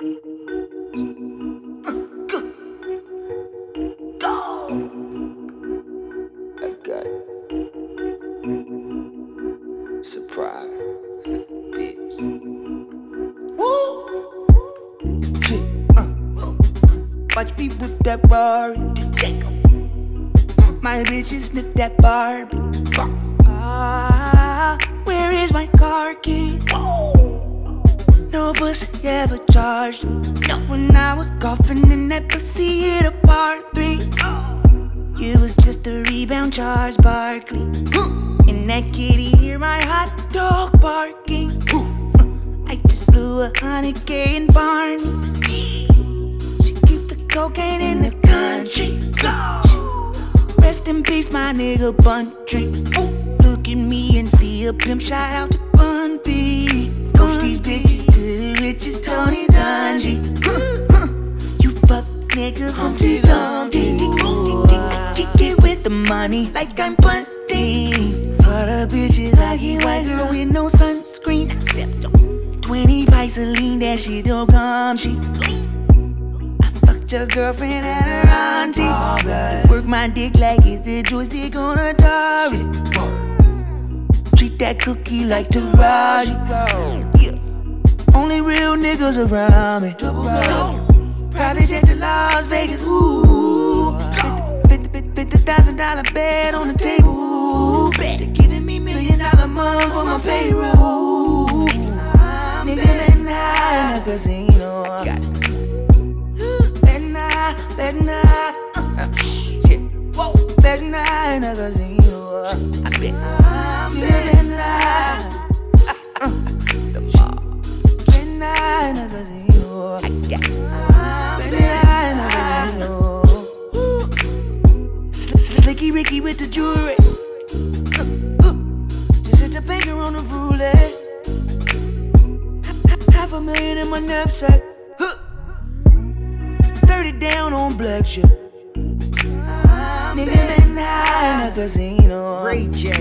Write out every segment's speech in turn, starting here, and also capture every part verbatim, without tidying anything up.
got it. Surprise, bitch. Woo! Shit, uh. Watch me whip that bar. My bitches sniff that Barbie. Ah, where is my car key? No pussy ever charged me. No, when I was coughing in that pussy hit a part three. You was just a rebound charge, Barkley. In that kitty, hear my hot dog barking. I just blew a hundred K in Barney's. She keep the cocaine in the country. Rest in peace, my nigga Bun Tree. Look at me and see a pimp. Shout out to Bun B. Coach these bitches to the riches, Tony Dungy. You fuck niggas, Humpty Dumpty. Kick it with the money like I'm punting. For the bitches, I get white girl with no sunscreen. Twenty pints of lean, that shit don't come cheap. Your girlfriend and her auntie. Work my dick like it's the joystick on a Atari. Treat that cookie like Taraji. Yeah. Only real niggas around me. Private jet to Las Vegas. Ooh. Fifty thousand dollar bed on the table. They giving me million dollar month for my payroll. Nigga been high in a casino. Better not, uh, shit. Whoa, better not in a casino. I bet I'm living life. Uh, the mall. Better not in a casino. I got better not in a casino. Slicky Ricky with the jewelry. Uh, uh, just hit the banker on the roulette. Half a million in my knapsack. Down on black shit. Nigga been high in a casino. Ray Jet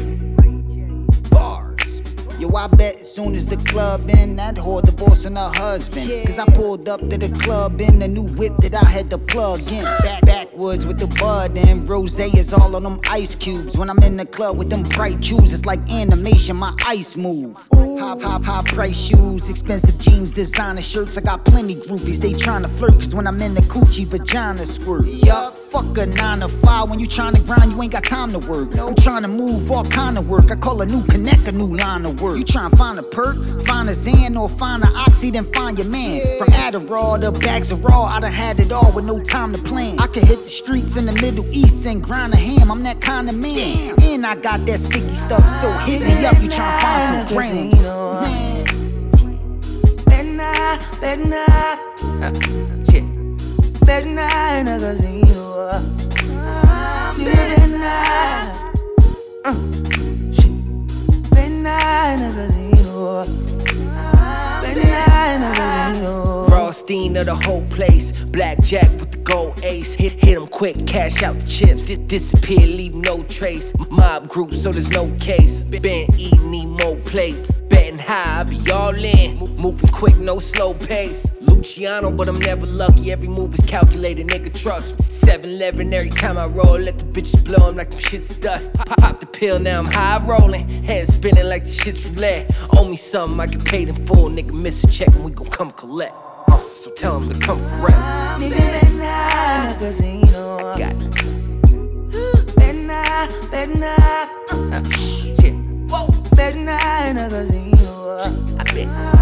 bars. Yo, I bet as soon as the club in, that whore divorcing her husband. Cause I pulled up to the club in the new whip that I had to plug in. Back backwoods with the bud and rose is all on them ice cubes. When I'm in the club with them bright shoes, it's like animation, my ice move. Hop, hop, high price shoes, expensive jeans, designer shirts. I got plenty groupies, they tryna flirt. Cause when I'm in the coochie, vagina squirt. Yup, fuck a nine to five. When you tryna grind, you ain't got time to work. I'm tryna move all kind of work. I call a new connect, a new line of work. You tryna find a perk, find a Xan, or find an Oxy, then find your man. From Adderall to bags of raw, I done had it all with no time to plan. I can hit the streets in the Middle East and grind a ham. I'm that kind of man. And I got that sticky stuff, so hit me up. You tryna find some grams. Man. Better not, better not, uh, shit. Better not in a casino. You better not, uh, shit. Better not in a casino. Better not in a casino. Rothstein of the whole place, blackjack with the gold ace. Hit, hit 'em quick, cash out the chips. Dis disappear, leave no trace. Mob group, so there's no case. Been eating, need more plates. Betting high, I be all in. Mo moving quick, no slow pace. Luciano, but I'm never lucky. Every move is calculated, nigga, trust me. seven eleven every time I roll. Let the bitches blow 'em like them shit's dust. Pop, pop the pill, now I'm high rolling. Head spinning like the shit's roulette. Owe me something, I get paid in full. Nigga, miss a check and we gon' come collect. Uh, so tell him to come correct. Nigga been high in a casino. Got it. Better not, better not, uh, shit. Whoa, better not in a casino. I bet.